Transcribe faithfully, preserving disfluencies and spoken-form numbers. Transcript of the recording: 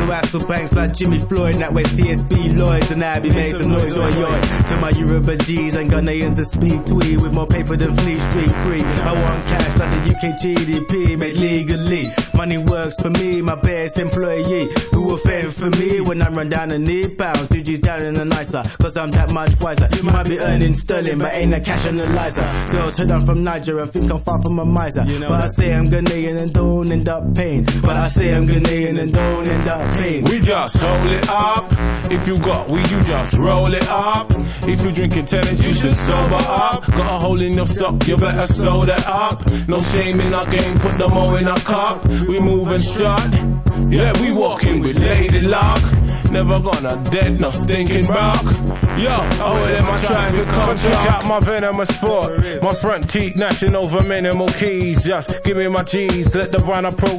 who hassle banks like Jimmy Floyd, that way T S B Lloyds, and I be made some noise, oi, oi. To my Yoruba G's and Ghanaians that speak Twi with more paper than Fleet Street Free. I want cash like the U K G D P, made legally. Money works for me, my best employee, who will fend for me when I run down and need pounds. two G's down in the nicer, cause I'm that much wiser. You might be earning sterling, but ain't a cash analyzer. Girls heard I'm from Niger and think I'm far from a miser. You know but I say I'm Ghanaian and don't end up paying. But I say I'm Ghanaian and don't end up paying. We just hold it up. If you got weed, you just roll it up. If you drinking tennis, you should sober up. Got a hole in your sock, you better sew that up. No shame in our game, put them all in our cup. We move and strut, yeah, we walking with lady luck. Never gonna dead, no stinking rock. Yo, oh, them my traffic come check out my venomous foot. My front teeth gnashing over minimal keys. Just give me my G's, let the brand approach.